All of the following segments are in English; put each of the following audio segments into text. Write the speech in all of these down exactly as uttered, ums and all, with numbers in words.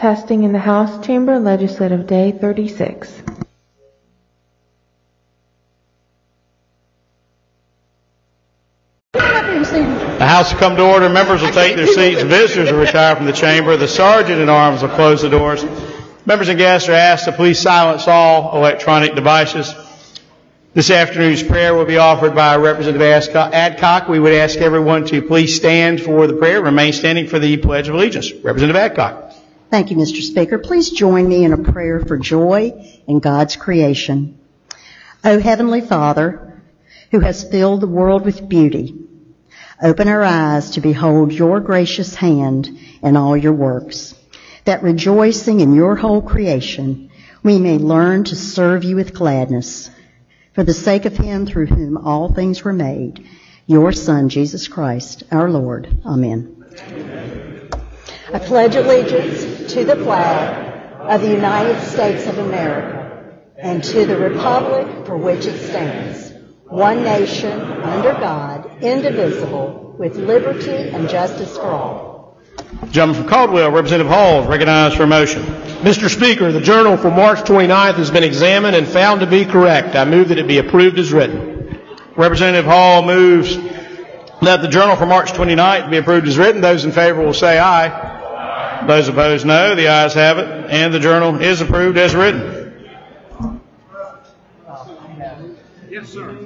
Testing in the House Chamber, Legislative Day thirty-six. The House will come to order. Members will take their seats. Visitors will retire from the chamber. The sergeant at arms will close the doors. Members and guests are asked to please silence all electronic devices. This afternoon's prayer will be offered by Representative Adcock. We would ask everyone to please stand for the prayer. Remain standing for the Pledge of Allegiance. Representative Adcock. Thank you, Mister Speaker. Please join me in a prayer for joy in God's creation. O Heavenly Father, who has filled the world with beauty, open our eyes to behold your gracious hand in all your works, that rejoicing in your whole creation, we may learn to serve you with gladness. For the sake of him through whom all things were made, your Son, Jesus Christ, our Lord. Amen. Amen. I pledge allegiance to the flag of the United States of America and to the republic for which it stands, one nation, under God, indivisible, with liberty and justice for all. Gentleman from Caldwell, Representative Hall, is recognized for a motion. Mister Speaker, the journal for March twenty-ninth has been examined and found to be correct. I move that it be approved as written. Representative Hall moves that the journal for March twenty-ninth be approved as written. Those in favor will say aye. Aye. Those opposed, no. The ayes have it, and the journal is approved as written. Yes, sir.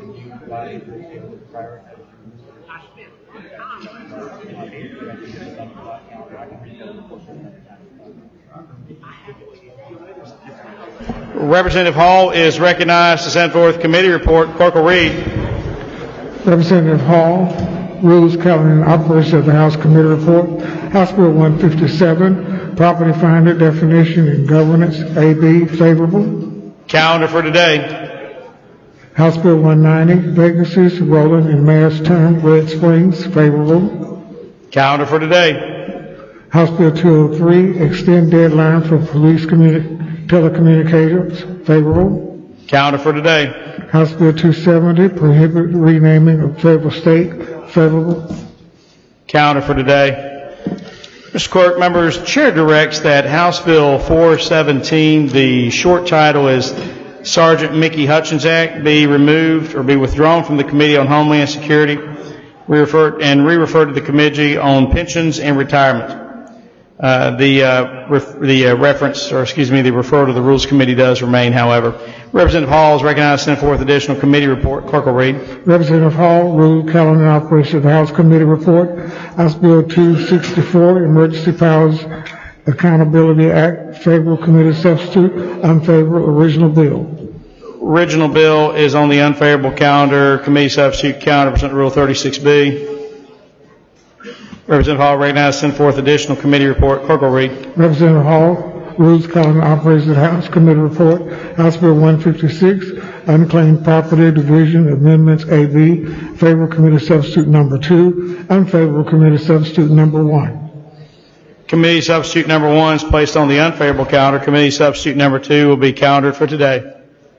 Representative Hall is recognized to send forth committee report. Clerk will read. Representative Hall, Rules, Calendar, and Operation of the House Committee Report. House Bill one fifty-seven, Property Finder Definition and Governance, A B, favorable. Calendar for today. House Bill one ninety, Vacancies, Rolling and Mayor's Term, Red Springs, favorable. Calendar for today. House Bill two oh three, Extend Deadline for Police Communi- Telecommunicators, favorable. Calendar for today. House Bill two seventy, Prohibit Renaming of Federal State, favorable. Calendar for today. Mister Clerk, members, Chair directs that House Bill four seventeen, the short title is Sergeant Mickey Hutchins Act, be removed or be withdrawn from the Committee on Homeland Security re-refer, and re-referred to the Committee on Pensions and Retirement. Uh, the uh, ref, the uh, reference, or excuse me, the referral to the Rules Committee does remain, however. Representative Hall is recognized to send forth additional committee report. Clerk will read. Representative Hall, Rule, Calendar, and Operation of the House Committee Report. House Bill two sixty-four, Emergency Powers Accountability Act, favorable committee substitute, unfavorable original bill. Original bill is on the unfavorable calendar, committee substitute calendar, pursuant to Rule thirty-six B. Representative Hall recognized to send forth additional committee report. Clerk will read. Representative Hall, Rules, Calendar, Operations of the House Committee Report. House Bill one fifty-six, Unclaimed Property Division Amendments A B, favorable committee substitute number two, unfavorable committee substitute number one. Committee substitute number one is placed on the unfavorable calendar. Committee substitute number two will be calendared for today.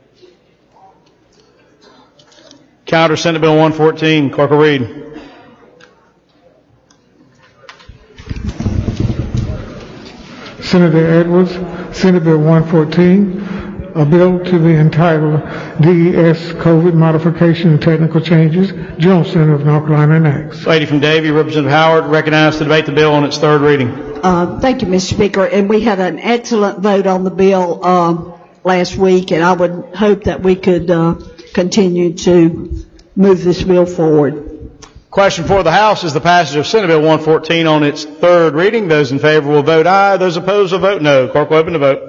Calendar Senate Bill one fourteen. Clerk will read. Senator Edwards, Senate Bill one fourteen, a bill to be entitled D E S COVID Modification and Technical Changes, General Center of North Carolina enacts. Lady from Davie, Representative Howard, recognized to debate the bill on its third reading. Uh, thank you, Mister Speaker. And we had an excellent vote on the bill uh, last week, and I would hope that we could uh, continue to move this bill forward. Question for the House is the passage of Senate Bill one fourteen on its third reading. Those in favor will vote aye. Those opposed will vote no. Clerk will open the vote.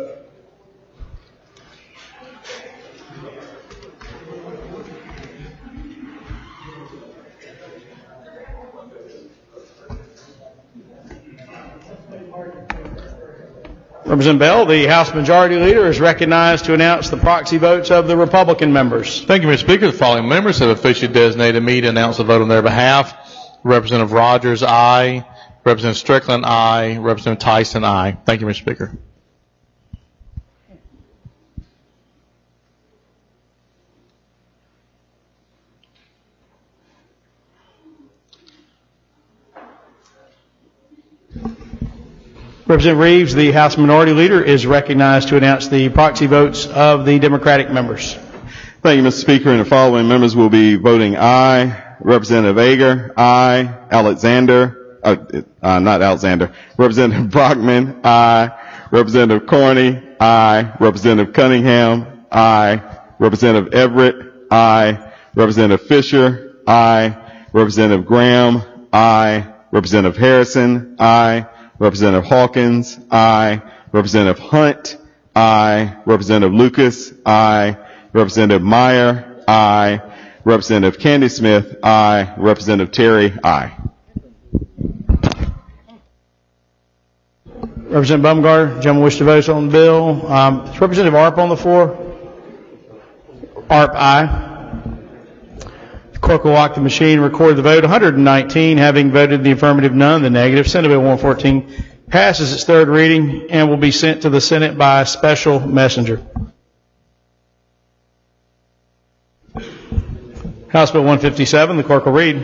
Representative Bell, the House Majority Leader, is recognized to announce the proxy votes of the Republican members. Thank you, Mister Speaker. The following members have officially designated me to announce the vote on their behalf. Representative Rogers, aye. Representative Strickland, aye. Representative Tyson, aye. Thank you, Mister Speaker. Representative Reeves, the House Minority Leader, is recognized to announce the proxy votes of the Democratic members. Thank you, Mister Speaker. And the following members will be voting aye. Representative Ager, aye. Alexander, uh, uh, not Alexander. Representative Brockman, aye. Representative Corney, aye. Representative Cunningham, aye. Representative Everett, aye. Representative Fisher, aye. Representative Graham, aye. Representative Harrison, aye. Representative Hawkins, aye. Representative Hunt, aye. Representative Lucas, aye. Representative Meyer, aye. Representative Candy Smith, aye. Representative Terry, aye. Representative Bumgarner, gentleman wish to vote on the bill. Um, is Representative Arp on the floor? Arp, aye. The clerk will lock the machine and record the vote. one hundred nineteen having voted in the affirmative, none in the negative. Senate Bill one fourteen passes its third reading and will be sent to the Senate by a special messenger. House Bill one fifty-seven, the clerk will read.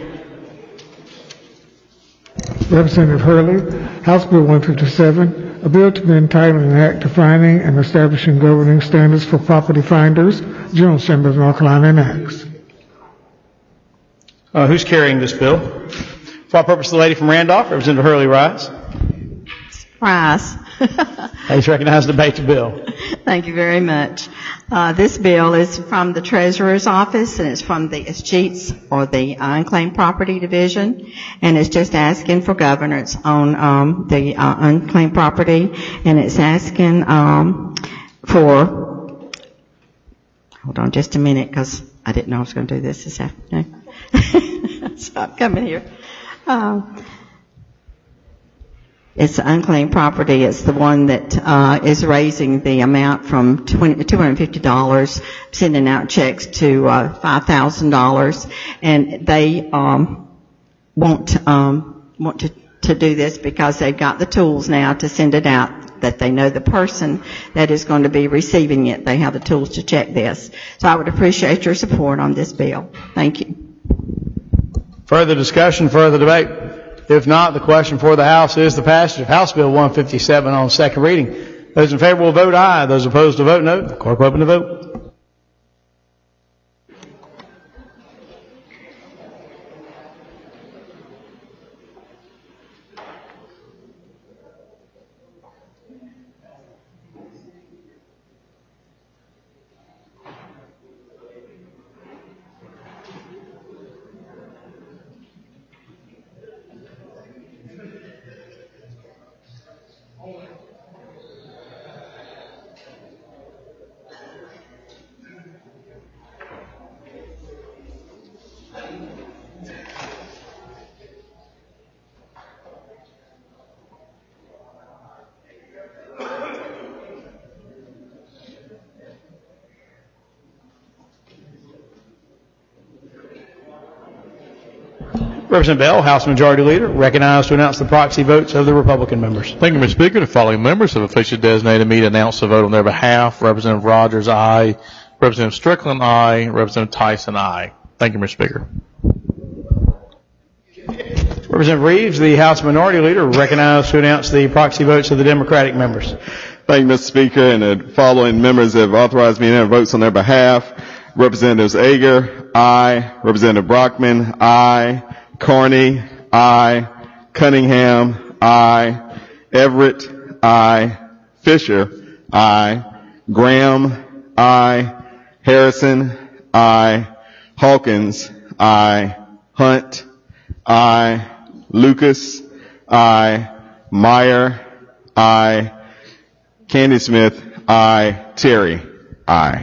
Representative Hurley, House Bill one fifty-seven, a bill to be entitled an act defining and establishing governing standards for property finders, General Assembly of North Carolina enacts. Uh, who's carrying this bill? For what purpose, the lady from Randolph, Representative Hurley, rise. Rise. Please recognize the debate the bill. Thank you very much. Uh, this bill is from the Treasurer's Office, and it's from the Escheats, or the Unclaimed Property Division, and it's just asking for governance on um, the uh, unclaimed property, and it's asking um, for, hold on just a minute, because I didn't know I was going to do this this afternoon. So I'm coming here. Um, It's unclaimed property. It's the one that uh, is raising the amount from two hundred fifty dollars, sending out checks to uh, five thousand dollars, and they um, want um, want to, to do this because they've got the tools now to send it out, that they know the person that is going to be receiving it. They have the tools to check this. So I would appreciate your support on this bill. Thank you. Further discussion, further debate? If not, the question for the House is the passage of House Bill one fifty-seven on second reading. Those in favor will vote aye. Those opposed to vote no. The clerk will open the vote. Representative Bell, House Majority Leader, recognized to announce the proxy votes of the Republican members. Thank you, Mister Speaker. The following members have officially designated me to announce the vote on their behalf. Representative Rogers, aye. Representative Strickland, aye. Representative Tyson, aye. Thank you, Mister Speaker. Representative Reeves, the House Minority Leader, recognized to announce the proxy votes of the Democratic members. Thank you, Mister Speaker. And the following members have authorized me to enter votes on their behalf. Representatives Ager, aye. Representative Brockman, aye. Carney, aye. Cunningham, aye. Everett, aye. Fisher, aye. Graham, aye. Harrison, aye. Hawkins, aye. Hunt, aye. Lucas, aye. Meyer, aye. Candy Smith, aye. Terry, aye.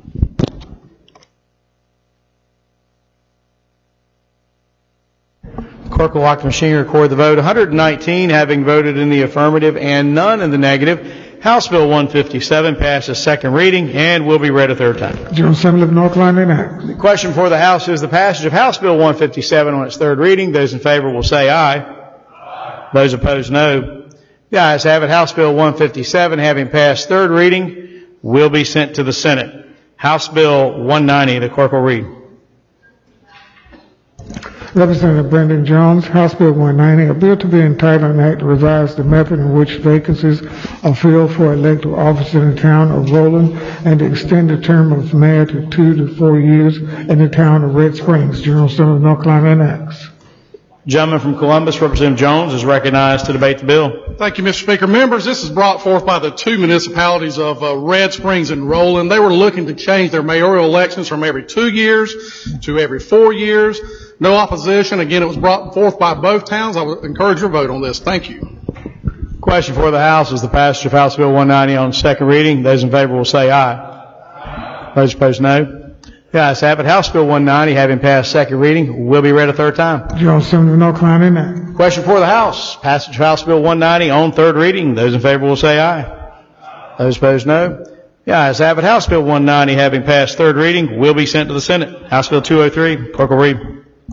Clerk will lock the machine and record the vote. one hundred nineteen having voted in the affirmative and none in the negative. House Bill one fifty-seven passes second reading and will be read a third time. General Assembly of North Carolina enacts. The question for the House is the passage of House Bill one fifty-seven on its third reading. Those in favor will say aye. Aye. Those opposed, no. The ayes have it. House Bill one fifty-seven, having passed third reading, will be sent to the Senate. House Bill one ninety, the clerk will read. Representative Brendan Jones, House Bill one ninety, a bill to be entitled an act to revise the method in which vacancies are filled for elected office in the town of Roland and to extend the term of the mayor to two to four years in the town of Red Springs. General Assembly of North Carolina enacts. Gentleman from Columbus, Representative Jones, is recognized to debate the bill. Thank you, Mister Speaker. Members, this is brought forth by the two municipalities of uh, Red Springs and Roland. They were looking to change their mayoral elections from every two years to every four years. No opposition. Again, it was brought forth by both towns. I would encourage your vote on this. Thank you. Question for the House is the passage of House Bill one ninety on second reading. Those in favor will say aye. Those opposed, no. The ayes have it. House Bill one ninety, having passed second reading, will be read a third time. General Assembly of North Carolina enact. Question for the House. Passage of House Bill one ninety on third reading. Those in favor will say aye. Those opposed, no. The ayes have it. House Bill one ninety, having passed third reading, will be sent to the Senate. House Bill two oh three. Clerk will read.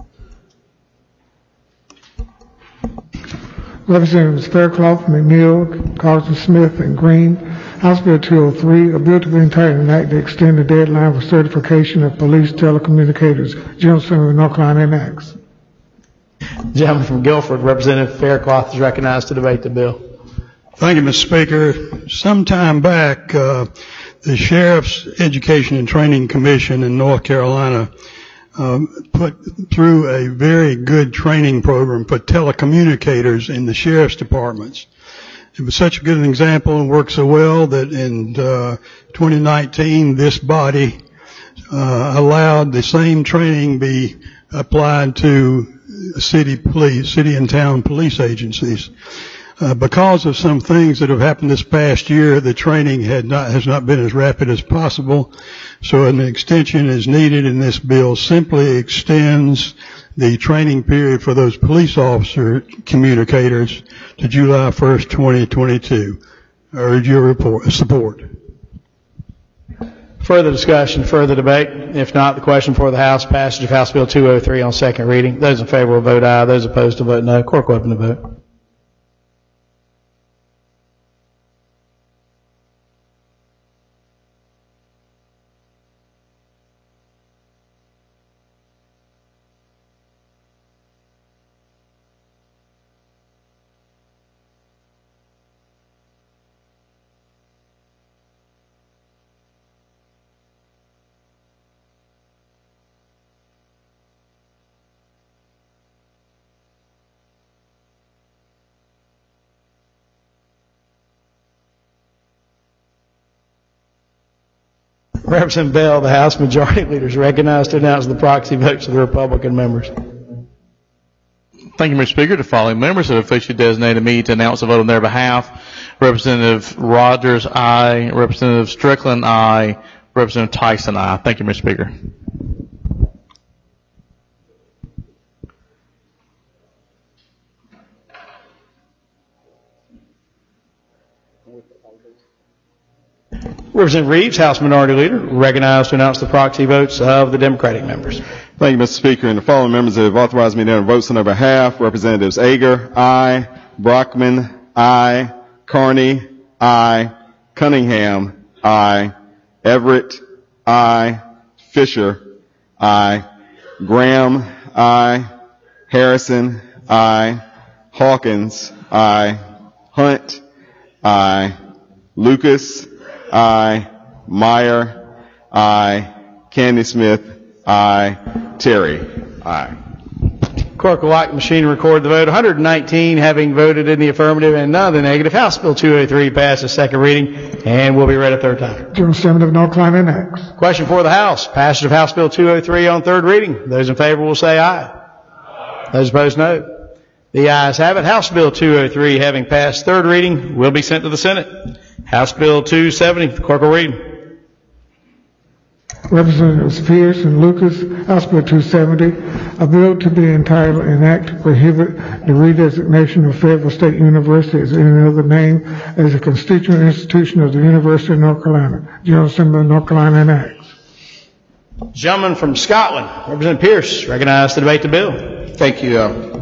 Representatives Fairclough, McNeil, Carson Smith, and Green. House Bill two oh three, a bill to be entitled an act to extend the deadline for certification of police telecommunicators. General Assembly of North Carolina enacts. Gentleman from Guilford, Representative Fairclough, is recognized to debate the bill. Thank you, Mister Speaker. Some time back, uh, the Sheriff's Education and Training Commission in North Carolina um, put through a very good training program for telecommunicators in the sheriff's departments. It was such a good example and worked so well that in uh, twenty nineteen, this body uh, allowed the same training be applied to city police, city and town police agencies. Uh, because of some things that have happened this past year, the training had not, has not been as rapid as possible. So an extension is needed, and this bill simply extends the training period for those police officer communicators to July first, twenty twenty-two. I urge your report, support. Further discussion, further debate? If not, the question for the House, passage of House Bill two oh three on second reading. Those in favor will vote aye. Those opposed will vote no. Clerk will open the vote. Representative Bell, the House Majority Leader, is recognized to announce the proxy votes of the Republican members. Thank you, Mister Speaker. The following members have officially designated me to announce a vote on their behalf. Representative Rogers, aye. Representative Strickland, aye. Representative Tyson, aye. Thank you, Mister Speaker. Representative Reeves, House Minority Leader, recognized to announce the proxy votes of the Democratic members. Thank you, Mister Speaker. And the following members have authorized me to enter votes on their behalf. Representatives Ager, aye. Brockman, aye. Carney, aye. Cunningham, aye. Everett, aye. Fisher, aye. Graham, aye. Harrison, aye. Hawkins, aye. Hunt, aye. Lucas, aye. Meyer, aye. Candy Smith, aye. Terry, aye. Clerk will lock the machine and record the vote. one hundred nineteen having voted in the affirmative and none in the negative. House Bill two oh three passes second reading and will be read a third time. General Assembly of North Carolina enacts. Question for the House. Passage of House Bill two oh three on third reading. Those in favor will say aye. Aye. Those opposed, no. The ayes have it. House Bill two oh three, having passed third reading, will be sent to the Senate. House Bill two seventy, the clerk will read. Representatives Pierce and Lucas, House Bill two seventy, a bill to be entitled an act to prohibit the redesignation of Fayetteville State University as any other name as a constituent institution of the University of North Carolina. General Assembly of North Carolina enacts. Gentleman from Scotland, Representative Pierce, recognized to debate the bill. Thank you. Uh,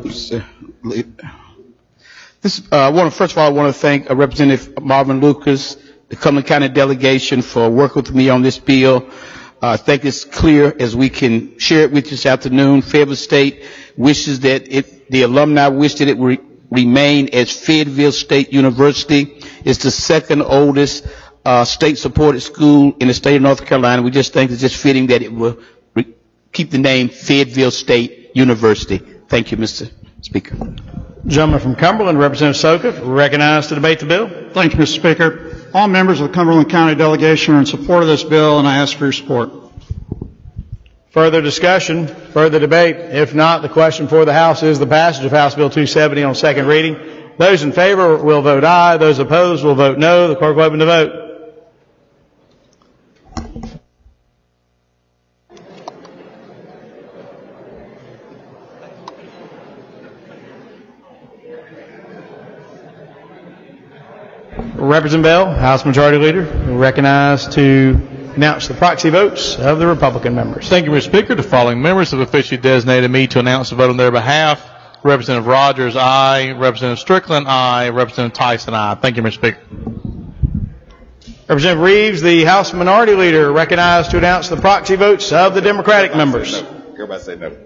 this, uh, I want to, first of all, I want to thank uh, Representative Marvin Lucas, the Cumberland County delegation, for working with me on this bill. I think it's clear as we can share it with you this afternoon. Fayetteville State wishes that it, the alumni wish that it re, remain as Fayetteville State University. It's the second oldest uh, state-supported school in the state of North Carolina. We just think it's just fitting that it will re- keep the name Fayetteville State University. Thank you, Mister Speaker. Gentleman from Cumberland, Representative Soka, recognized to debate the bill. Thank you, Mister Speaker. All members of the Cumberland County delegation are in support of this bill, and I ask for your support. Further discussion, further debate? If not, the question for the House is the passage of House Bill two seventy on second reading. Those in favor will vote aye. Those opposed will vote no. The clerk will open the vote. Representative Bell, House Majority Leader, recognized to announce the proxy votes of the Republican members. Thank you, Mister Speaker. The following members have officially designated me to announce the vote on their behalf. Representative Rogers, aye. Representative Strickland, aye. Representative Tyson, aye. Thank you, Mister Speaker. Representative Reeves, the House Minority Leader, recognized to announce the proxy votes of the Democratic members. Everybody say no.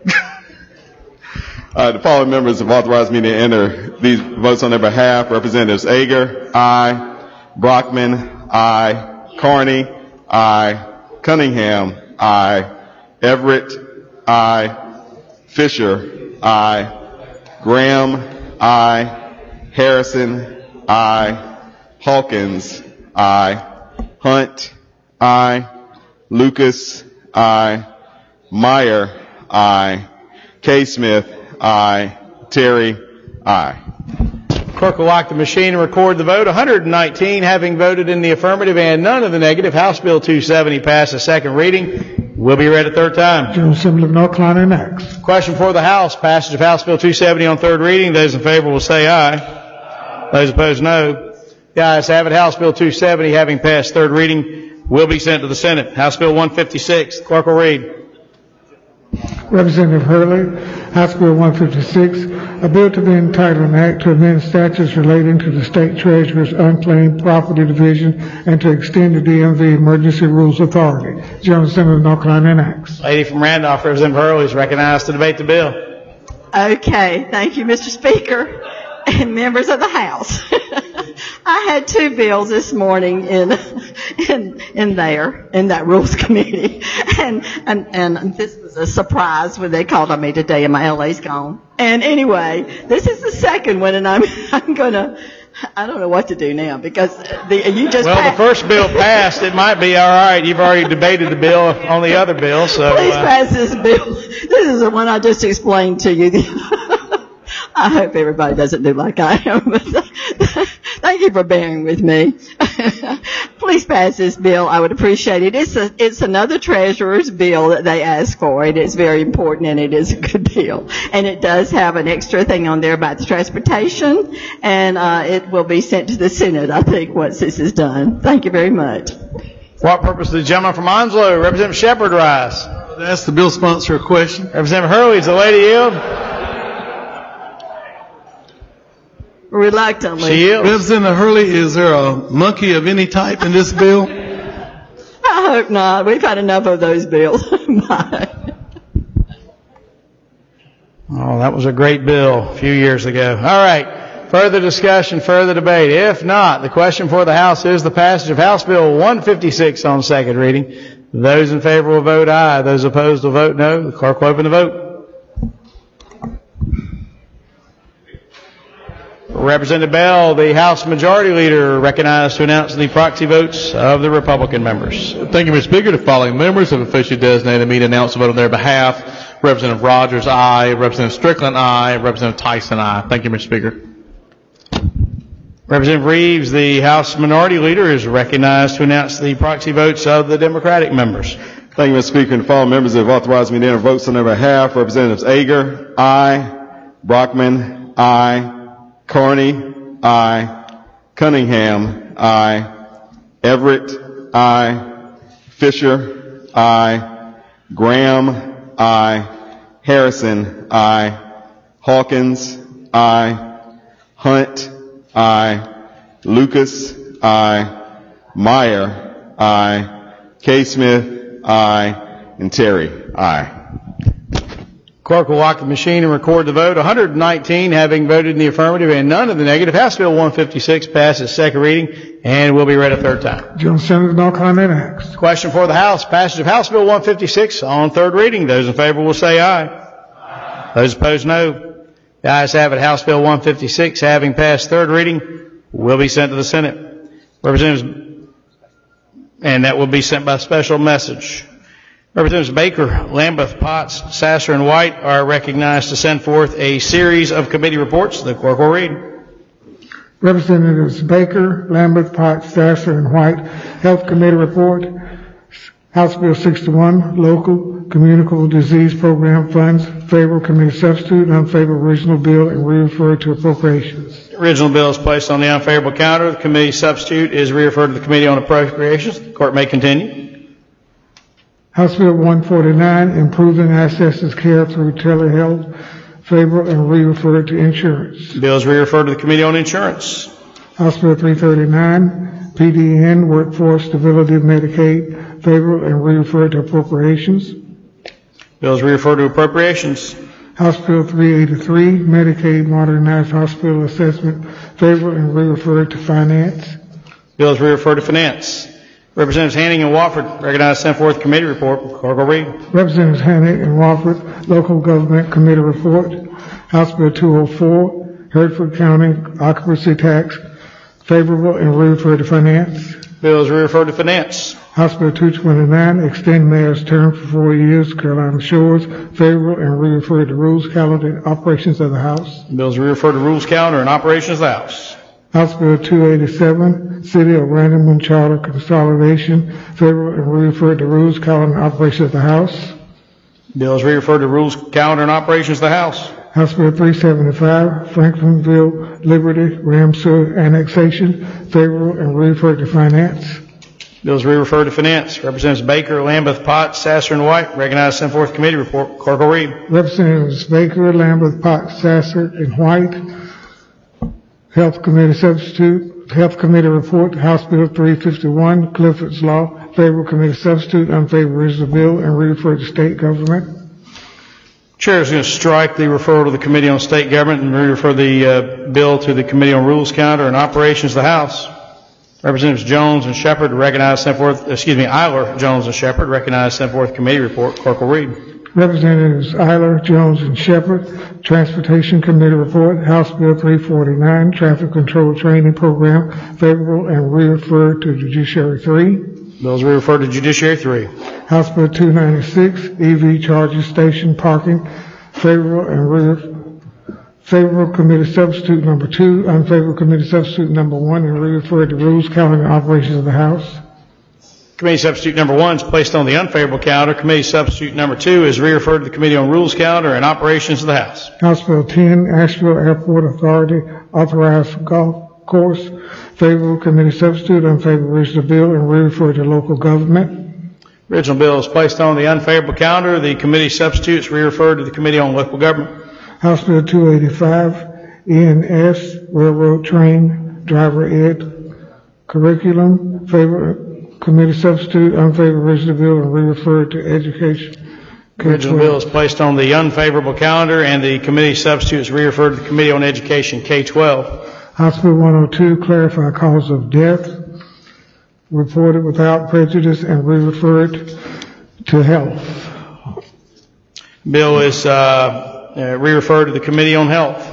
Uh, the following members have authorized me to enter these votes on their behalf. Representatives Ager, aye. Brockman, aye. Carney, aye. Cunningham, aye. Everett, aye. Fisher, aye. Graham, aye. Harrison, aye. Hawkins, aye. Hunt, aye. Lucas, aye. Meyer, aye. K. Smith, aye. Terry, aye. Clerk will lock the machine and record the vote. one hundred nineteen having voted in the affirmative and none of the negative. House Bill two seventy passed a second reading. Will be read a third time. General Assembly of North Carolina enacts. Question for the House. Passage of House Bill two seventy on third reading. Those in favor will say aye. Those opposed, no. The ayes have it. House Bill two seventy having passed third reading will be sent to the Senate. House Bill one fifty-six. The clerk will read. Representative Hurley, House Bill one fifty-six, a bill to be entitled an act to amend statutes relating to the state treasurer's unclaimed property division and to extend the D M V emergency rules authority. General Assembly of North Carolina enacts. Lady from Randolph, Representative Hurley, is recognized to debate the bill. Okay, thank you, Mister Speaker and members of the House. I had two bills this morning in in in there in that Rules Committee, and and and this was a surprise when they called on me today, and my L A's gone. And anyway, this is the second one, and I'm I'm gonna. I don't know what to do now because the you just well passed. The first bill passed. It might be all right. You've already debated the bill on the other bill, so please uh, pass this bill. This is the one I just explained to you. I hope everybody doesn't do like I am. But thank you for bearing with me. Please pass this bill. I would appreciate it. It's a, it's another treasurer's bill that they asked for. It is very important and it is a good deal. And it does have an extra thing on there about the transportation, and uh, it will be sent to the Senate, I think, once this is done. Thank you very much. For what purpose does the gentleman from Onslow, Representative Shepard, rise? Ask the bill sponsor a question. Representative Hurley, is the lady yield? Reluctantly. She yields. Representative Hurley, is there a monkey of any type in this bill? I hope not. We've had enough of those bills. Bye. Oh, that was a great bill a few years ago. All right. Further discussion, further debate. If not, the question for the House is the passage of House Bill one fifty-six on second reading. Those in favor will vote aye. Those opposed will vote no. The clerk will open the vote. Representative Bell, the House Majority Leader, recognized to announce the proxy votes of the Republican members. Thank you, Mister Speaker. The following members have officially designated me to announce the vote on their behalf. Representative Rogers, aye. Representative Strickland, aye. Representative Tyson, aye. Thank you, Mister Speaker. Representative Reeves, the House Minority Leader, is recognized to announce the proxy votes of the Democratic members. Thank you, Mister Speaker. And the following members have authorized me to enter votes on their behalf. Representatives Ager, aye. Brockman, aye. Carney, aye. Cunningham, aye. Everett, aye. Fisher, aye. Graham, aye. Harrison, aye. Hawkins, aye. Hunt, aye. Lucas, aye. Meyer, aye. K. Smith, aye. And Terry, aye. Clerk will lock the machine and record the vote. one hundred nineteen having voted in the affirmative and none in the negative. House Bill one fifty-six passes second reading and will be read a third time. General Assembly, no comment asked. Question for the House. Passage of House Bill one fifty-six on third reading. Those in favor will say aye. Aye. Those opposed, no. The ayes have it. House Bill one fifty-six, having passed third reading, will be sent to the Senate. Representatives, and that will be sent by special message. Representatives Baker, Lambeth, Potts, Sasser, and White are recognized to send forth a series of committee reports. The clerk will read. Representatives Baker, Lambeth, Potts, Sasser, and White, Health Committee report. House Bill sixty-one, Local Communicable Disease Program Funds, favorable committee substitute, unfavorable original bill, and re-referred to appropriations. The original bill is placed on the unfavorable counter. The committee substitute is re-referred to the Committee on Appropriations. The court may continue. House Bill one forty-nine, Improving Access Care Through Telehealth, favorable and re-referred to insurance. The bill is re-referred to the Committee on Insurance. House Bill three thirty-nine, P D N, Workforce Stability Medicaid, favorable and re-referred to appropriations. Bill is re-referred to appropriations. House Bill three eighty-three, Medicaid Modernized Hospital Assessment, favorable and re-referred to finance. Bill is re-referred to finance. Representatives Hanning and Wofford recognized send forth committee report. Clerk will read. Representatives Hanning and Wofford, Local Government Committee report. House Bill two oh four, Hertford County Occupancy Tax, favorable and re-referred to finance. Bill is re-referred to finance. House Bill two twenty-nine, extend mayor's term for four years, Carolina Shores, favorable and re-referred to rules, calendar, and operations of the House. Bill is re-referred to rules, calendar, and operations of the House. House Bill two eighty-seven, City of Randleman Charter Consolidation, favorable and re-referred to rules, calendar, and operations of the House. Bill is re-referred to rules, calendar, and operations of the House. House Bill three seventy-five, Franklinville Liberty Ramseur Annexation, favorable and re-referred to finance. Bill is re-referred to finance. Representatives Baker, Lambeth, Potts, Sasser, and White recognize send forth committee report. Clerk will read. Representatives Baker, Lambeth, Potts, Sasser, and White, Health Committee substitute, Health Committee report, House Bill three fifty-one, Clifford's Law, favorable committee substitute, unfavorable original bill, and re-refer to state government. Chair is going to strike the referral to the Committee on State Government and re-refer the uh, bill to the Committee on Rules, Calendar, and Operations of the House. Representatives Jones and Shepard recognize send forth, excuse me, Eiler, Jones, and Shepard recognize send forth committee report. Clerk will read. Representatives Eiler, Jones, and Shepard, Transportation Committee report, House Bill three forty-nine, Traffic Control Training Program, favorable and re-referred to Judiciary three. Bill is re-referred to Judiciary three. House Bill two ninety-six, E V charging station parking, favorable and re favorable committee substitute number two, unfavorable committee substitute number one, and re-referred to rules, calendar, and operations of the House. Committee substitute number one is placed on the unfavorable calendar. Committee substitute number two is re-referred to the Committee on Rules, Calendar, and Operations of the House. House Bill ten, Asheville Airport Authority authorized golf course, favorable committee substitute, unfavorable original bill, and re-referred to local government. Original bill is placed on the unfavorable calendar. The committee substitute is re-referred to the Committee on Local Government. House Bill two eighty-five, E N S, Railroad Train Driver Ed Curriculum, favor committee substitute, unfavorable original bill, and re-referred to education. The original bill is placed on the unfavorable calendar, and the committee substitute is re-referred to the Committee on Education, K twelve. House Bill one oh two, clarify cause of death, reported without prejudice, and re-referred to health. Bill is uh, uh, re-referred to the Committee on Health.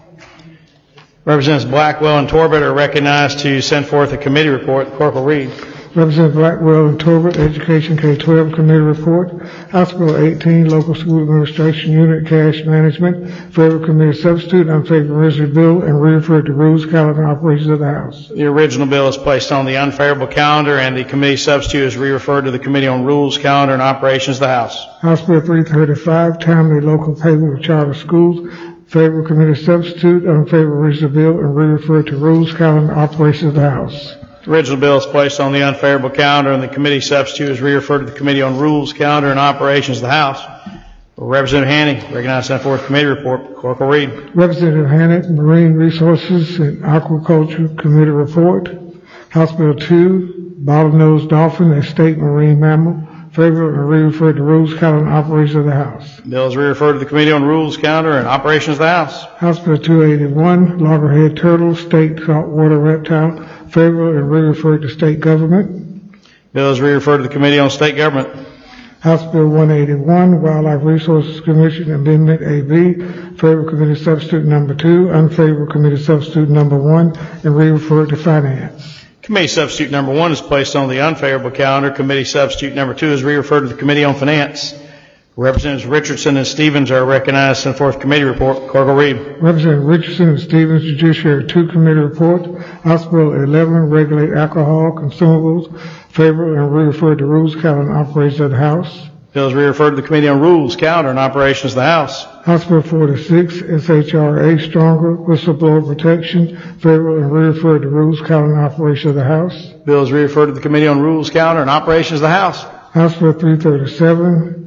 Representatives Blackwell and Torbett are recognized to send forth a committee report. The clerk will read. Representative Blackwell and Torbett, Education K twelve Committee report. House Bill eighteen, Local School Administration Unit Cash Management, favorable committee substitute, unfavorable original bill, and re-referred to rules, calendar, and operations of the House. The original bill is placed on the unfavorable calendar, and the committee substitute is re-referred to the Committee on Rules, Calendar, and Operations of the House. House Bill three thirty-five, Timely Local Payment of Charter Schools, favorable committee substitute, unfavorable original bill, and re-referred to rules, calendar, and operations of the House. The original bill is placed on the unfavorable calendar, and the committee substitute is re-referred to the Committee on Rules, Calendar, and Operations of the House. Representative Hanning, recognize that fourth committee report. Clerk will read. Representative Hanning, Marine Resources and Aquaculture Committee report. House Bill two, Bottlenose Dolphin, a state marine mammal, favorable and re-refer to Rules, Calendar, and Operations of the House. Bills re-referred to the Committee on Rules, Calendar, and Operations of the House. House Bill two eighty-one, Loggerhead Turtle, State Saltwater Reptile, favorable and re-referred to State Government. Bills re-referred to the Committee on State Government. House Bill one eighty-one, Wildlife Resources Commission Amendment A B, favorable committee substitute number two, unfavorable committee substitute number one, and re-referred to Finance. Committee substitute number one is placed on the unfavorable calendar. Committee substitute number two is re-referred to the Committee on Finance. Representatives Richardson and Stevens are recognized to send forth committee report. Clerk will read. Representative Richardson and Stevens, Judiciary two committee report. House Bill eleven, Regulate Alcohol Consumables, favorable and re-referred to Rules, Calendar, and Operations of the House. Bills re-referred to the Committee on Rules, Calendar, and Operations of the House. House Bill forty-six, S H R A, Stronger Whistleblower Protection, favorable and re-referred to Rules, Calendar, and Operations of the House. Bills re-referred to the Committee on Rules, Calendar, and Operations of the House. House Bill three thirty-seven,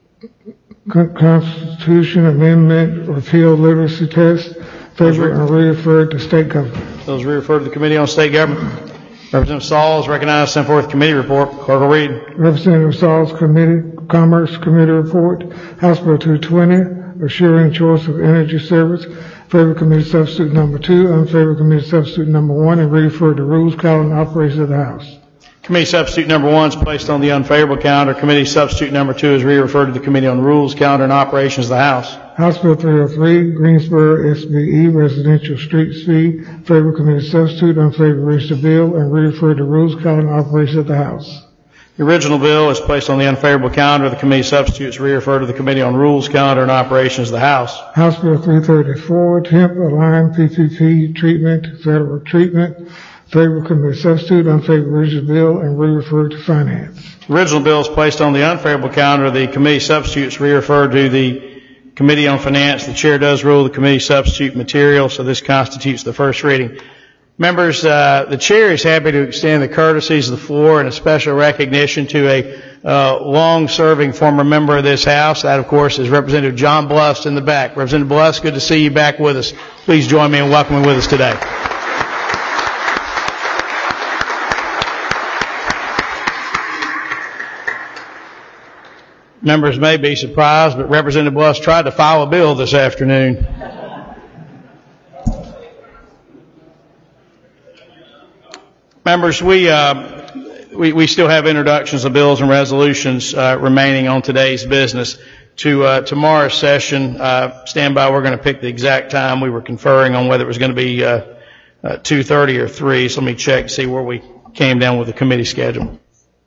Constitution Amendment, Repeal Literacy Test, favorable and re-referred to State Government. Bills re-referred to the Committee on State Government. Representative Saul is recognized to send forth committee report. Clerk will read. Representative Saul's Committee, Commerce Committee report. House Bill two twenty, Assuring Choice of Energy Service, favorable committee substitute number two, unfavorable committee substitute number one, and re-referred to Rules, Calendar, and Operations of the House. Committee substitute number one is placed on the unfavorable calendar. Committee substitute number two is re-referred to the Committee on Rules, Calendar, and Operations of the House. House Bill three oh three, Greensboro S B E, Residential Street Fee, favorable committee substitute, unfavorable registered bill, and re-referred to Rules, Calendar, and Operations of the House. The original bill is placed on the unfavorable calendar. The committee substitutes re-referred to the Committee on Rules, Calendar, and Operations of the House. House Bill three thirty-four, Temp Align P P P Treatment, Federal Treatment, favorable committee substitute, unfavorable registered bill, and re-referred to Finance. The original bill is placed on the unfavorable calendar. The committee substitutes re-referred to the Committee on Finance. The chair does rule the committee substitute material, so this constitutes the first reading. Members, uh, the chair is happy to extend the courtesies of the floor and a special recognition to a uh, long-serving former member of this House. That, of course, is Representative John Blust in the back. Representative Blust, good to see you back with us. Please join me in welcoming with us today. Members may be surprised, but Representative Blust tried to file a bill this afternoon. Members, we, uh, we we still have introductions of bills and resolutions uh, remaining on today's business. To uh, tomorrow's session, uh, stand by. We're going to pick the exact time. We were conferring on whether it was going to be uh, uh, two thirty or three. So let me check to see where we came down with the committee schedule.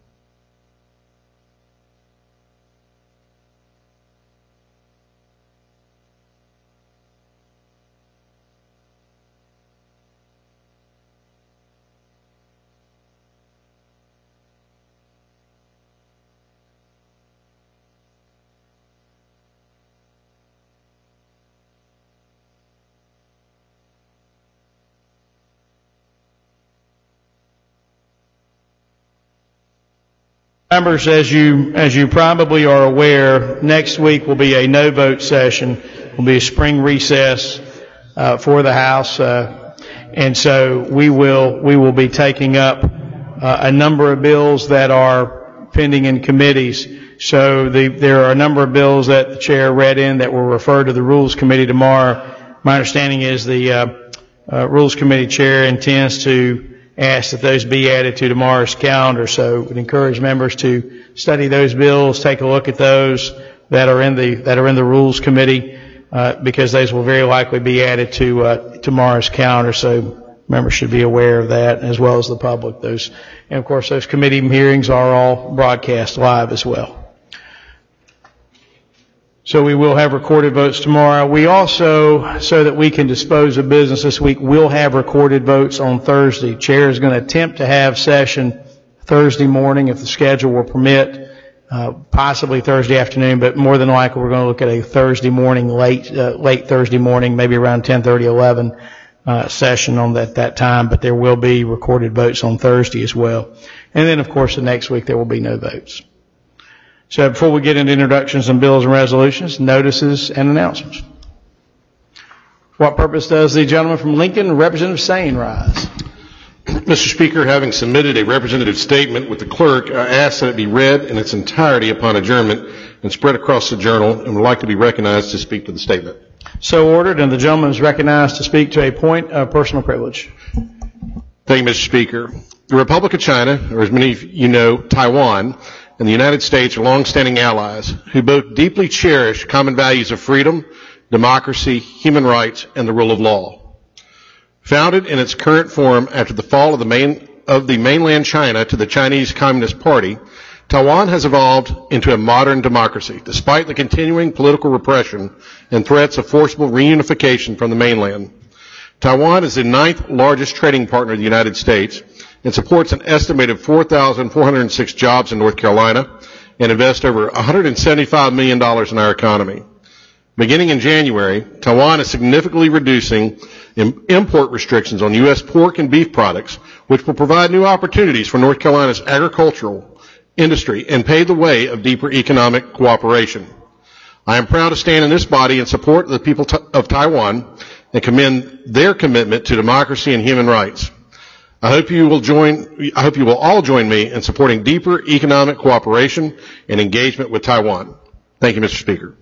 Members, as you as you probably are aware, next week will be a no vote session. Will be a spring recess uh, for the House, uh, and so we will we will be taking up uh, a number of bills that are pending in committees. So the, there are a number of bills that the chair read in that will refer to the Rules Committee tomorrow. My understanding is the uh, uh, Rules Committee chair intends to ask that those be added to tomorrow's calendar. So we'd encourage members to study those bills, take a look at those that are in the that are in the Rules Committee, uh, because those will very likely be added to uh, tomorrow's calendar. So members should be aware of that, as well as the public. Those, and of course, those committee hearings are all broadcast live as well. So we will have recorded votes tomorrow. We also, so that we can dispose of business this week, will have recorded votes on Thursday. Chair is going to attempt to have session Thursday morning if the schedule will permit, uh, possibly Thursday afternoon, but more than likely we're going to look at a Thursday morning, late uh, late Thursday morning, maybe around ten thirty, eleven uh, session on that, that time, but there will be recorded votes on Thursday as well. And then, of course, the next week there will be no votes. So before we get into introductions and bills and resolutions, notices and announcements. For what purpose does the gentleman from Lincoln, Representative Sane, rise? Mister Speaker, having submitted a representative statement with the clerk, I ask that it be read in its entirety upon adjournment and spread across the journal, and would like to be recognized to speak to the statement. So ordered, and the gentleman is recognized to speak to a point of personal privilege. Thank you, Mister Speaker. The Republic of China, or as many of you know, Taiwan, and the United States are longstanding allies who both deeply cherish common values of freedom, democracy, human rights, and the rule of law. Founded in its current form after the fall of the, main, of the mainland China to the Chinese Communist Party, Taiwan has evolved into a modern democracy, despite the continuing political repression and threats of forcible reunification from the mainland. Taiwan is the ninth largest trading partner of the United States and supports an estimated four thousand four hundred six jobs in North Carolina and invests over one hundred seventy-five million dollars in our economy. Beginning in January, Taiwan is significantly reducing import restrictions on U S pork and beef products, which will provide new opportunities for North Carolina's agricultural industry and pave the way of deeper economic cooperation. I am proud to stand in this body in support of the people of Taiwan and commend their commitment to democracy and human rights. I hope you will join, I hope you will all join me in supporting deeper economic cooperation and engagement with Taiwan. Thank you, Mister Speaker.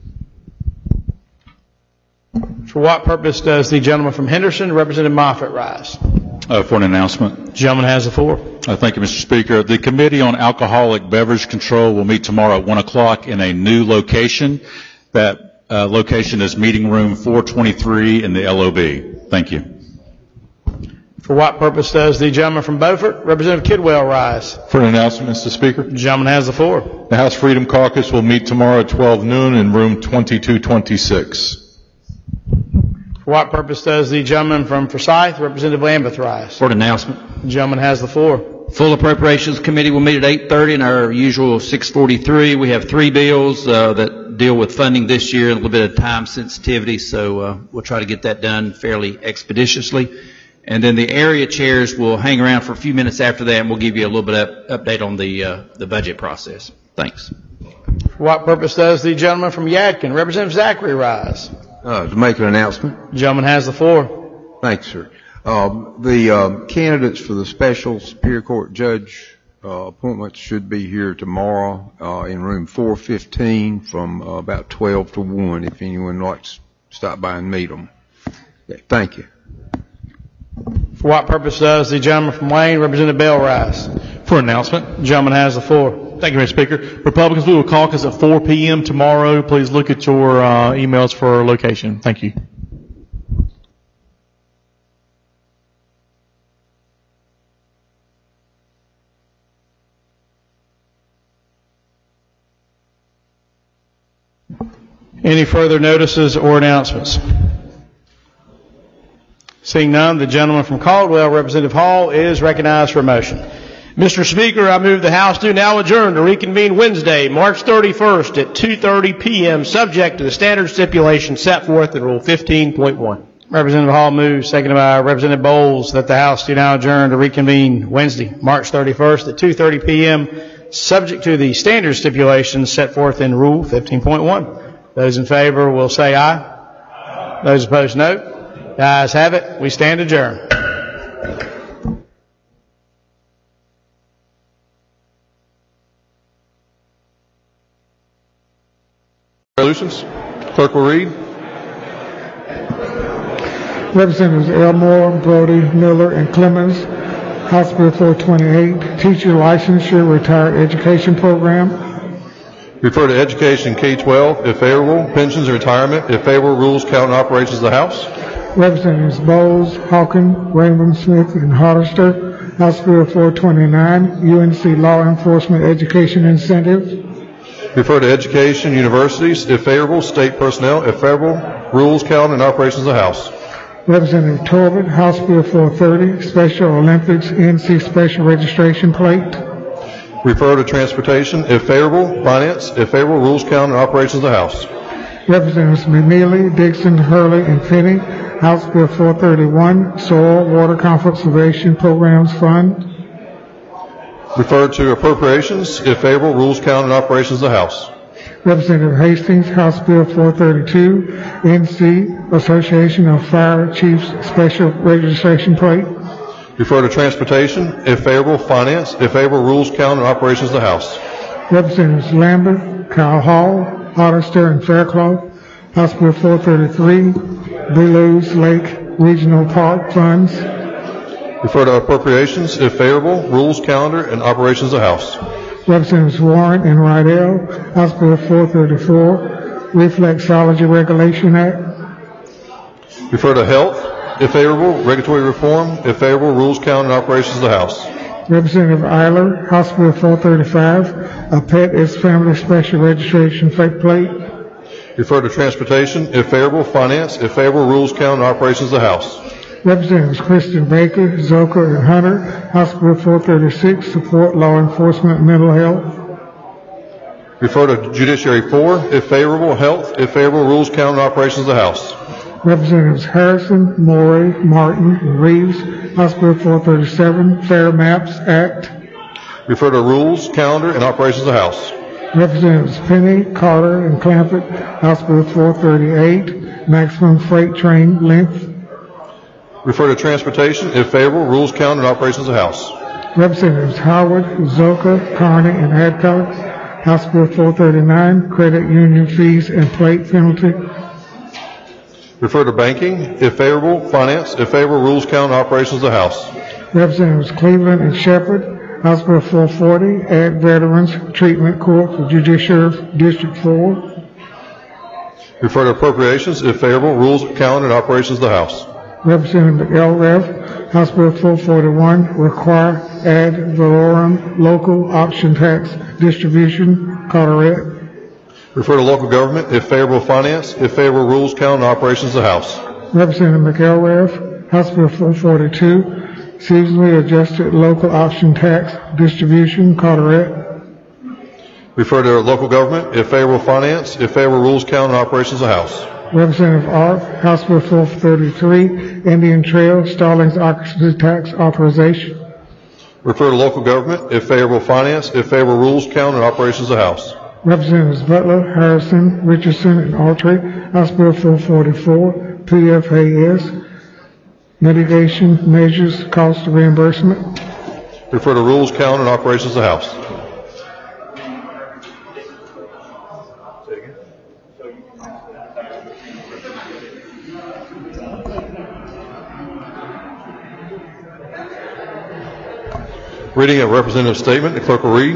For what purpose does the gentleman from Henderson, Representative Moffitt, rise? Uh, for an announcement. The gentleman has the floor. Uh, thank you, Mister Speaker. The Committee on Alcoholic Beverage Control will meet tomorrow at one o'clock in a new location. That uh, location is Meeting Room four twenty-three in the L O B. Thank you. For what purpose does the gentleman from Beaufort, Representative Kidwell, rise? For an announcement, Mister Speaker. The gentleman has the floor. The House Freedom Caucus will meet tomorrow at twelve noon in room twenty-two twenty-six. For what purpose does the gentleman from Forsyth, Representative Lambeth, rise? For an announcement. The gentleman has the floor. Full Appropriations Committee will meet at eight thirty in our usual six forty-three. We have three bills uh, that deal with funding this year, a little bit of time sensitivity, so uh, we'll try to get that done fairly expeditiously. And then the area chairs will hang around for a few minutes after that, and we'll give you a little bit of update on the uh, the budget process. Thanks. For what purpose does the gentleman from Yadkin, Representative Zachary, rise? Uh, to make an announcement. The gentleman has the floor. Thanks, sir. Um, the um, candidates for the special Superior Court judge uh, appointments should be here tomorrow uh, in room four fifteen from uh, about twelve to one if anyone likes to stop by and meet them. Okay, thank you. For what purpose does the gentleman from Wayne, Representative Bell, rise? For announcement. The gentleman has the floor. Thank you, Mister Speaker. Republicans, we will caucus at four p.m. tomorrow. Please look at your uh, emails for location. Thank you. Any further notices or announcements? Seeing none, the gentleman from Caldwell, Representative Hall, is recognized for a motion. Mister Speaker, I move the House do now adjourn to reconvene Wednesday, March thirty-first at two thirty p.m., subject to the standard stipulations set forth in Rule fifteen point one. Representative Hall moves, seconded by Representative Bowles, that the House do now adjourn to reconvene Wednesday, March thirty-first at two thirty p.m., subject to the standard stipulations set forth in Rule fifteen point one. Those in favor will say aye. Aye. Those opposed, no. The ayes have it. We stand adjourned. Resolutions. Clerk will read. Representatives Elmore, Brody, Miller, and Clemens. House Bill four twenty-eight, Teacher Licensure Retired Education Program. Refer to Education K twelve, if favorable. Pensions and Retirement, if favorable. Rules, Count, and Operations of the House. Representatives Bowles, Hawken, Raymond Smith, and Hollister. House Bill four twenty-nine, U N C Law Enforcement Education Incentives. Refer to Education Universities, if favorable. State Personnel, if favorable. Rules, Count, and Operations of the House. Representative Torbett, House Bill four thirty, Special Olympics N C Special Registration Plate. Refer to Transportation, if favorable. Finance, if favorable. Rules, Count, and Operations of the House. Representatives McNeely, Dixon, Hurley, and Finney. House Bill four thirty-one, Soil Water Conservation Programs Fund. Refer to Appropriations, if favorable. Rules, Count, and Operations of the House. Representative Hastings, House Bill four thirty-two, N C Association of Fire Chiefs Special Registration Plate. Refer to Transportation, if favorable. Finance, if favorable. Rules, Calendar, and Operations of the House. Representatives Lambert, Kyle Hall, Otterster, and Fairclough. House Bill four thirty-three, Belews Lake Regional Park Funds. Refer to Appropriations, if favorable. Rules, Calendar, and Operations of the House. Representatives Warren and Rydell, House Bill four thirty-four, Reflexology Regulation Act. Refer to Health, if favorable. Regulatory Reform, if favorable. Rules, Calendar, and Operations of the House. Representative Eiler, House Bill four thirty-five, a pet is family special registration fake plate. Refer to Transportation, if favorable. Finance, if favorable. Rules, Calendar, and Operations of the House. Representatives Kristen Baker, Zoka, and Hunter, House Bill four thirty-six, support law enforcement mental health. Refer to Judiciary four, if favorable. Health, if favorable. Rules, Calendar, and Operations of the House. Representatives Harrison, Morey, Martin, and Reeves, House Bill four thirty-seven, Fair Maps Act. Refer to Rules, Calendar, and Operations of the House. Representatives Penny, Carter, and Clampett, House Bill four thirty-eight, maximum freight train length. Refer to Transportation, if favorable. Rules, Calendar, and Operations of the House. Representatives Howard, Zoka, Carney, and Adcock, House Bill four thirty-nine, credit union fees and plate penalty. Refer to Banking, if favorable. Finance, if favorable. Rules, Calendar, and Operations of the House. Representatives Cleveland and Shepherd, House Bill four forty, add Veterans Treatment Court for Judiciary District four. Refer to Appropriations, if favorable. Rules, Calendar, and Operations of the House. Representative Elrev, House Bill four forty-one, require ad valorem local option tax distribution, Carteret. Refer to Local Government, if favorable. Finance, if favorable. Rules, Calendar, and Operations of the House. Representative McElrath, House Bill four forty-two, seasonally adjusted local option tax distribution, Carteret. Refer to Local Government, if favorable. Finance, if favorable. Rules, Calendar, and Operations of the House. Representative Art, House Bill four thirty-three, Indian Trail Stallings Occupancy Tax Authorization. Refer to Local Government, if favorable. Finance, if favorable. Rules, Calendar, and Operations of the House. Representatives Butler, Harrison, Richardson, and Autry, House Bill four forty-four, P F A S, mitigation measures, cost of reimbursement. Refer to Rules, Calendar, and Operations of the House. Reading a representative statement, the clerk will read.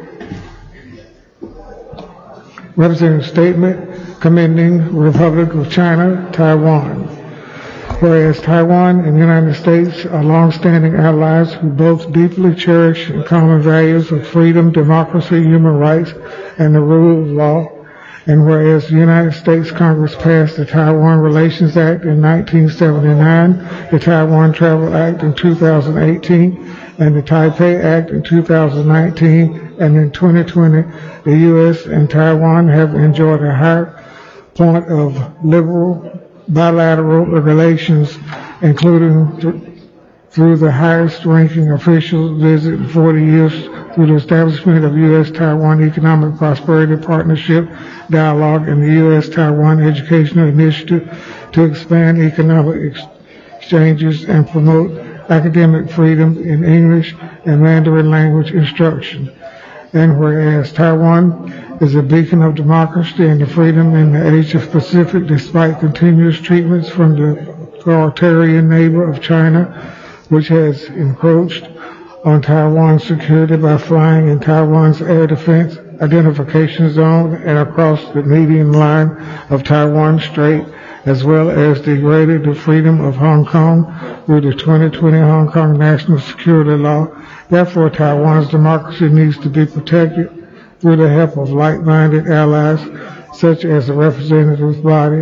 Representative statement commending Republic of China, Taiwan. Whereas Taiwan and the United States are long-standing allies who both deeply cherish common values of freedom, democracy, human rights, and the rule of law. And whereas the United States Congress passed the Taiwan Relations Act in nineteen seventy-nine, the Taiwan Travel Act in two thousand eighteen, and the Taipei Act in two thousand nineteen, and in twenty twenty, the U S and Taiwan have enjoyed a high point of liberal bilateral relations, including th- through the highest ranking official visit in forty years through the establishment of U S Taiwan Economic Prosperity Partnership Dialogue and the U S Taiwan Educational Initiative to expand economic ex- exchanges and promote academic freedom in English and Mandarin language instruction. And whereas Taiwan is a beacon of democracy and freedom in the Asia Pacific despite continuous treatments from the authoritarian neighbor of China, which has encroached on Taiwan's security by flying in Taiwan's air defense identification zone and across the median line of Taiwan Strait, as well as degraded the freedom of Hong Kong through the twenty twenty Hong Kong National Security Law. Therefore, Taiwan's democracy needs to be protected through the help of like-minded allies, such as the representative body.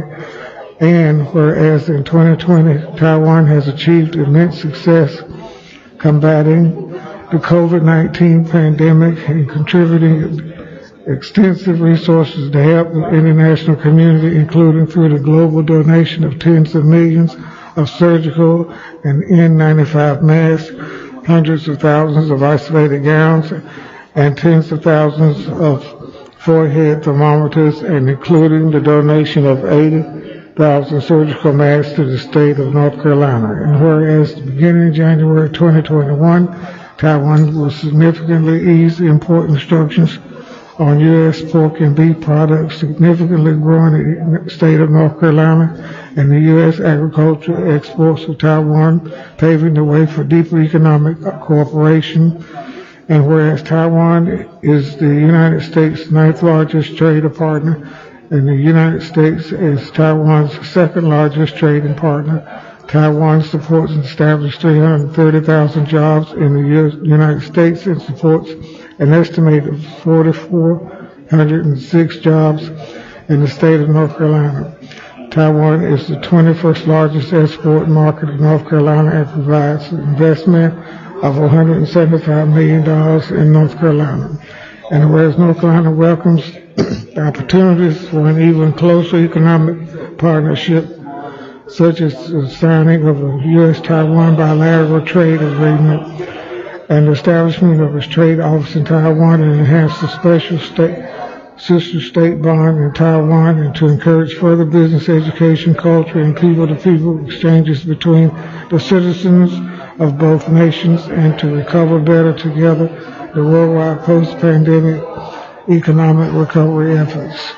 And whereas in twenty twenty, Taiwan has achieved immense success combating the COVID nineteen pandemic and contributing extensive resources to help the international community, including through the global donation of tens of millions of surgical and N ninety-five masks, hundreds of thousands of isolated gowns, and tens of thousands of forehead thermometers, and including the donation of eighty thousand surgical masks to the state of North Carolina. And whereas beginning January twenty twenty-one, Taiwan will significantly ease the import restrictions on U S pork and beef products, significantly growing in the state of North Carolina and the U S agricultural exports to Taiwan, paving the way for deeper economic cooperation. And whereas Taiwan is the United States' ninth largest trading partner, and the United States is Taiwan's second largest trading partner, Taiwan supports and established three hundred thirty thousand jobs in the United States and supports an estimated four thousand four hundred six jobs in the state of North Carolina. Taiwan is the twenty-first largest export market in North Carolina and provides investment of one hundred seventy-five million dollars in North Carolina. And whereas North Carolina welcomes opportunities for an even closer economic partnership, such as the signing of a U S Taiwan bilateral trade agreement and the establishment of its trade office in Taiwan, and enhance the special state sister state bond in Taiwan, and to encourage further business, education, culture, and people-to-people exchanges between the citizens of both nations, and to recover better together the worldwide post-pandemic economic recovery efforts.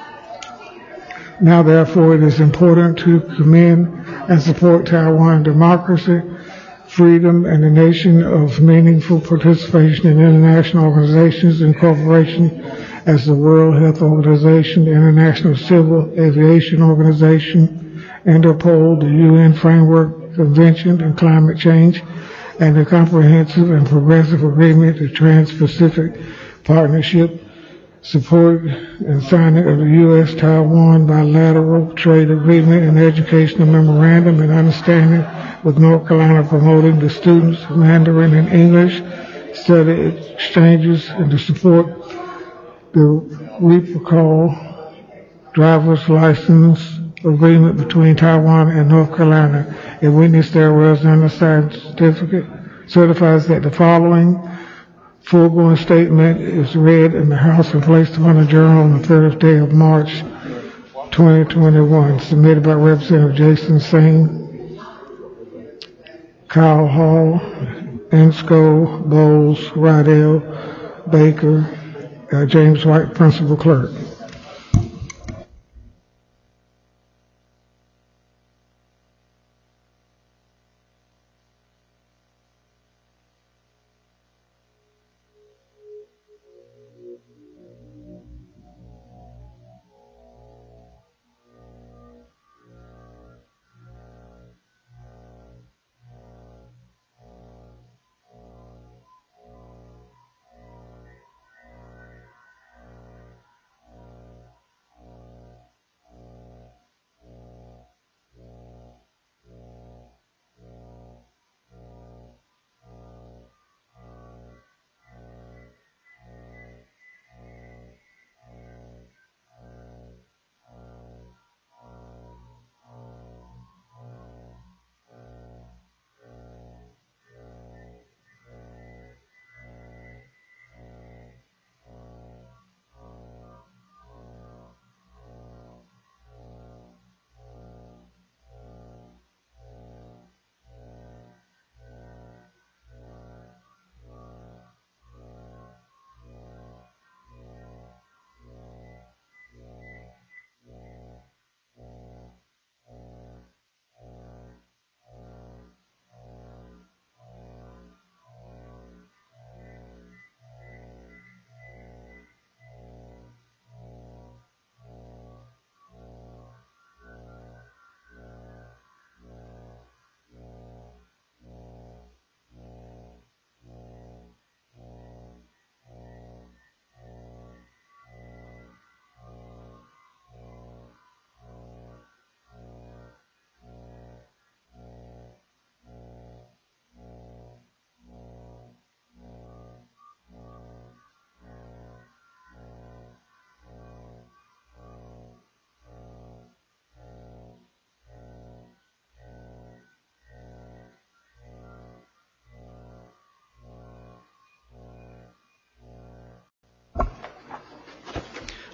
Now, therefore, it is important to commend and support Taiwan democracy, freedom, and the nation of meaningful participation in international organizations and corporations as the World Health Organization, the International Civil Aviation Organization, Interpol, the U N Framework Convention on Climate Change, and the Comprehensive and Progressive Agreement, the Trans-Pacific Partnership, support and signing of the U S Taiwan bilateral trade agreement and educational memorandum and understanding with North Carolina promoting the students of Mandarin and English study exchanges, and to support the reciprocal driver's license agreement between Taiwan and North Carolina. A witness thereof, undersigned certificate, certifies that the following foregoing statement is read in the House and placed upon the Journal on the third day of March twenty twenty-one, submitted by Representative Jason Singh, Kyle Hall, Ensco, Bowles, Rydell, Baker, uh, James White, Principal Clerk.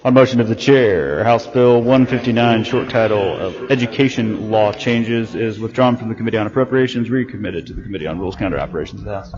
On motion of the chair, House Bill one fifty-nine, short title of Education Law Changes, is withdrawn from the Committee on Appropriations, recommitted to the Committee on Rules, Counter Operations of the House.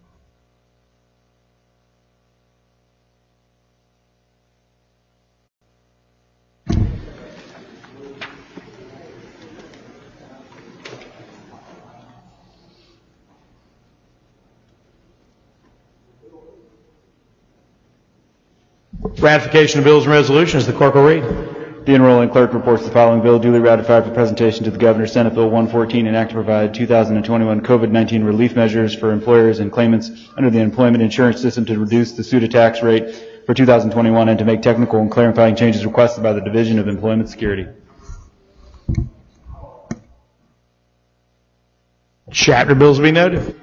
Ratification of bills and resolutions. The clerk will read. The enrolling clerk reports the following bill duly ratified for presentation to the Governor. Senate Bill one fourteen, an act to provide two thousand twenty-one COVID nineteen relief measures for employers and claimants under the employment insurance system to reduce the SUTA tax rate for two thousand twenty-one and to make technical and clarifying changes requested by the Division of Employment Security. Chapter bills will be noted.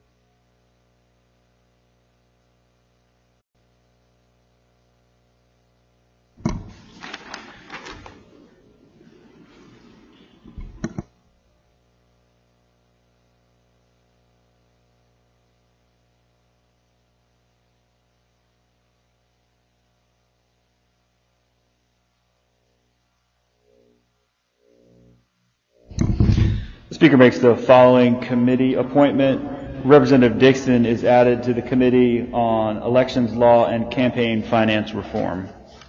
The Speaker makes the following committee appointment. Representative Dixon is added to the Committee on Elections Law and Campaign Finance Reform.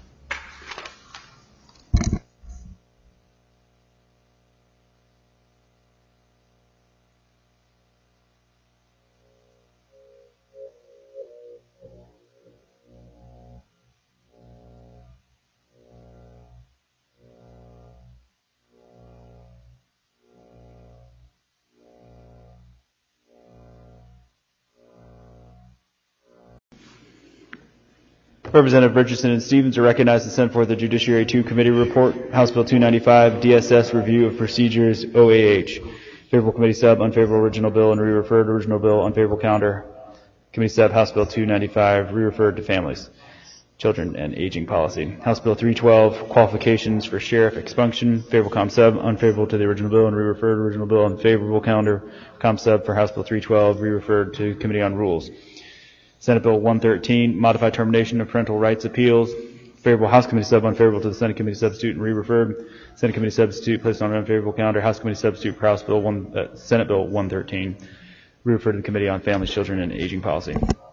Representative Richardson and Stevens are recognized to send forth the Judiciary two Committee Report, House Bill two ninety-five, D S S Review of Procedures, O A H. Favorable Committee Sub, unfavorable original bill, and re-referred original bill, unfavorable counter. Committee Sub, House Bill two ninety-five, re-referred to Families, Children, and Aging Policy. House Bill three twelve, Qualifications for Sheriff Expunction, favorable Com Sub, unfavorable to the original bill, and re-referred original bill, unfavorable counter. Com Sub for House Bill three twelve, re-referred to Committee on Rules. Senate Bill one thirteen, Modified Termination of Parental Rights Appeals, favorable House Committee Sub, unfavorable to the Senate Committee Substitute, and re-referred. Senate Committee Substitute placed on an unfavorable calendar. House Committee Substitute for House Bill one, uh, Senate Bill one thirteen, re-referred to the Committee on Families, Children, and Aging Policy.